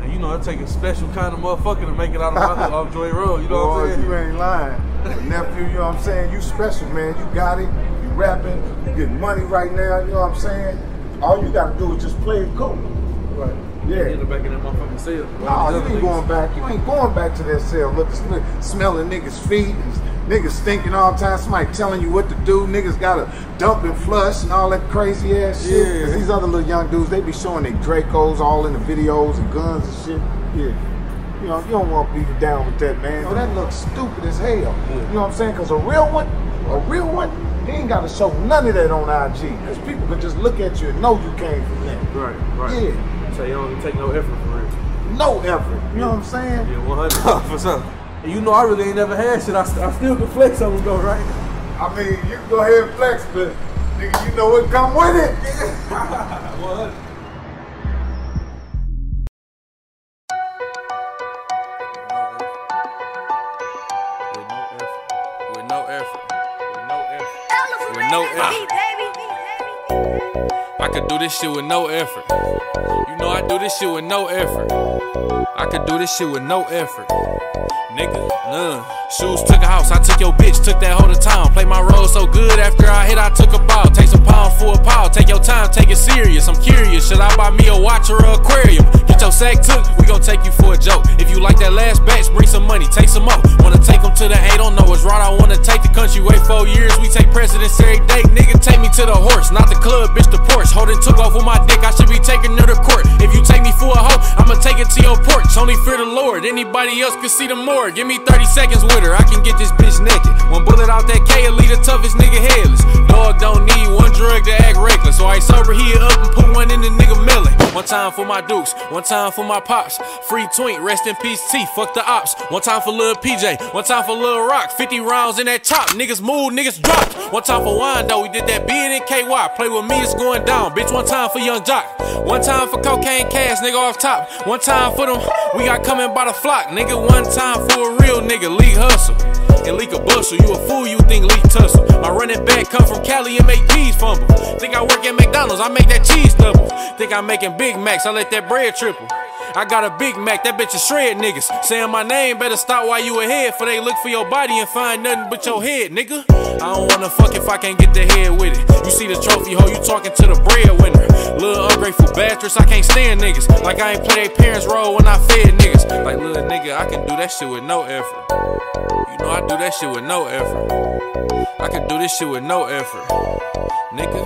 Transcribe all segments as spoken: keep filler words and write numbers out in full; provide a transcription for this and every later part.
And you know, it take a special kind of motherfucker to make it out of my, off Joy Road. You know Boy, what I'm saying? You ain't lying. Nephew, you know what I'm saying? You special, man. You got it. You rapping. You getting money right now. You know what I'm saying? All you got to do is just play it cool. Right. Yeah. Get it back in that motherfucking cell. No, you ain't going back. You ain't going back to that cell. Look, smelling niggas' feet and niggas stinking all the time. Somebody telling you what to do. Niggas gotta dump and flush and all that crazy ass shit. Yeah. Cause these other little young dudes, they be showing their Dracos all in the videos and guns and shit. Yeah. You know, you don't want to be down with that, man. You know, that looks stupid as hell. Yeah. You know what I'm saying? Cause a real one, a real one, he ain't gotta show none of that on I G. Cause people can just look at you and know you came from that. Right, right. Yeah. So you don't even take no effort for real. No effort. You know what I'm saying? Yeah, one hundred percent. And you know I really ain't never had shit. I, st I still can flex on them though, right? I mean, you can go ahead and flex, but nigga, you know what come with it. What? With no effort. With no effort. With no effort. I could do this shit with no effort. You know I do this shit with no effort. I could do this shit with no effort. Nigga, none. Shoes took a house, I took your bitch, took that hoe to town. Play my role so good, after I hit, I took a ball. Take some pound for a pow, take your time, take it serious. I'm curious, should I buy me a watch or an aquarium? Get your sack took, we gon' take you for a joke. If you like that last batch, bring some money, take some more. Wanna take them to the A, don't know what's right, I wanna take the country. Wait four years, we take presidents every day. Nigga, take me to the horse, not the club, bitch, the Porsche. Holding took off with my dick, I should be taking her to court. If you take me for a hoe, I'ma take it to your porch. Only fear the Lord, anybody else can see the more. Give me thirty seconds with her, I can get this bitch naked. One bullet out that K, it'll leave the toughest nigga headless. Dog don't need one drug to act reckless. So I sober he up and put one in the nigga melon. One time for my dukes, one time for my pops. Free twink, rest in peace T, fuck the ops. One time for Lil P J, one time for Lil Rock. Fifty rounds in that top, niggas move, niggas dropped. One time for wine though, we did that B N and K Y. Play with me, it's going down, bitch. One time for Young Jock, one time for cocaine cash, nigga off top. One time for them, we got coming by the flock, nigga. One time for a real nigga, League Hustle. And leak a bustle, you a fool, you think leak tussle. My running back come from Cali and make keys fumble. Think I work at McDonald's, I make that cheese double. Think I'm making Big Macs, I let that bread triple. I got a Big Mac, that bitch is shred niggas. Saying my name, better stop while you ahead. For they look for your body and find nothing but your head, nigga. I don't wanna fuck if I can't get the head with it. You see the trophy hoe, you talking to the breadwinner. Little ungrateful bastards, I can't stand niggas. Like I ain't play their parents' role when I fed niggas. Like little nigga, I can do that shit with no effort. You know I do that shit with no effort. I can do this shit with no effort, nigga.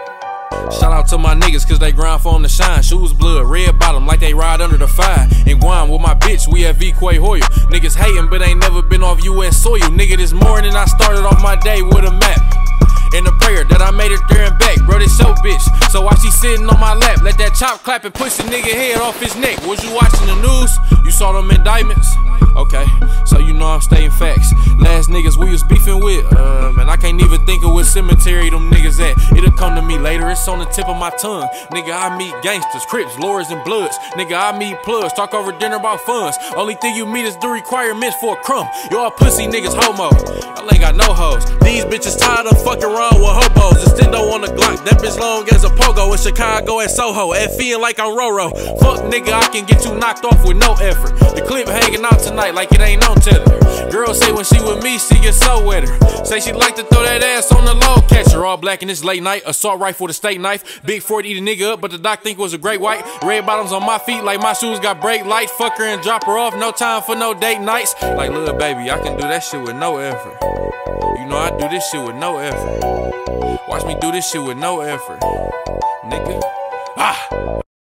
Shout out to my niggas cause they grind for them to shine. Shoes blood, red bottom like they ride under the fire. In Guam with my bitch, we at V Quay Hoyer. Niggas hating but ain't never been off U S soil. Nigga, this morning I started off my day with a map and a prayer that I made it there and back. Bro, this your bitch, so while she sitting on my lap, let that chop clap and push the nigga head off his neck. Was you watching the news? You saw them indictments? Okay, so you know I'm stating facts. Last niggas we was beefing with, um, and I can't even think of what cemetery them niggas at. It'll come to me later, it's on the tip of my tongue. Nigga, I meet gangsters, Crips, Lords, and Bloods. Nigga, I meet plugs, talk over dinner about funds. Only thing you meet is the requirements for a crumb. Y'all pussy niggas homo, y'all ain't got no hoes. These bitches tired of fucking around with hobos. Extendo on the Glock, that bitch long as a pogo. In Chicago and Soho, F-ing like I'm Roro. Fuck nigga, I can get you knocked off with no effort. The clip hanging out tonight like it ain't on tether. Girl say when she with me, she get so wetter. Say she like to throw that ass on the low catcher. All black in this late night, assault rifle with a steak knife. Big forty eat a nigga up, but the doc think it was a great white. Red bottoms on my feet like my shoes got brake lights. Fuck her and drop her off, no time for no date nights. Like little baby, I can do that shit with no effort. You know I do this shit with no effort. Watch me do this shit with no effort, nigga. Ah!